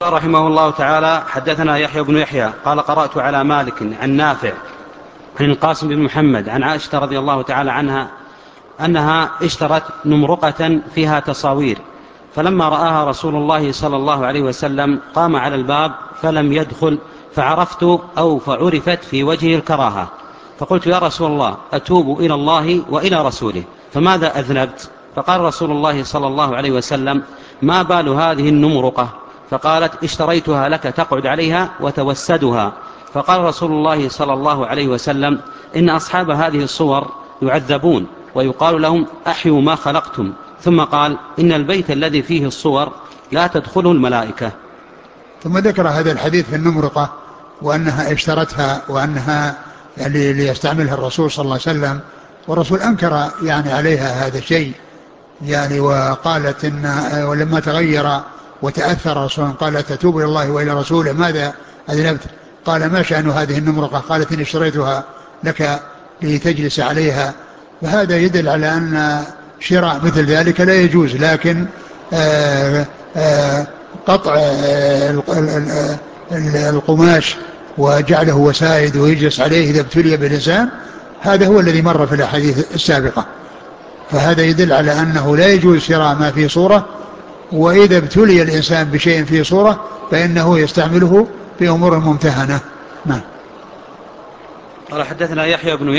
رحمه الله تعالى حدثنا يحيى بن يحيى قال قرأت على مالك عن نافع عن القاسم بن محمد عن عائشة رضي الله تعالى عنها أنها اشترت نمرقة فيها تصاوير، فلما رآها رسول الله صلى الله عليه وسلم قام على الباب فلم يدخل، فعرفت أو فعرفت في وجهه الكراهة، فقلت يا رسول الله أتوب إلى الله وإلى رسوله، فماذا أذنبت؟ فقال رسول الله صلى الله عليه وسلم ما بال هذه النمرقة؟ فقالت اشتريتها لك تقعد عليها وتوسدها. فقال رسول الله صلى الله عليه وسلم إن أصحاب هذه الصور يعذبون ويقال لهم أحيوا ما خلقتم، ثم قال إن البيت الذي فيه الصور لا تدخله الملائكة. ثم ذكر هذا الحديث في النمرقة وأنها اشترتها وأنها يعني ليستعملها الرسول صلى الله عليه وسلم، والرسول أنكر يعني عليها هذا الشيء يعني، وقالت إن ولما تغير وتأثر رسول قال تتوب إلى الله وإلى رسوله ماذا أذنبت؟ قال ما شأن هذه النمرقة؟ قالت إن اشتريتها لك لتجلس عليها. فهذا يدل على أن شراء مثل ذلك لا يجوز، لكن قطع القماش وجعله وسائد ويجلس عليه إذا ابتلي بالإنسان، هذا هو الذي مر في الأحاديث السابقة. فهذا يدل على أنه لا يجوز شراء ما في صورة، وإذا ابتلي الإنسان بشيء في صورة فإنه يستعمله في أمور ممتهنة. نعم. قال حدثنا يحيى بن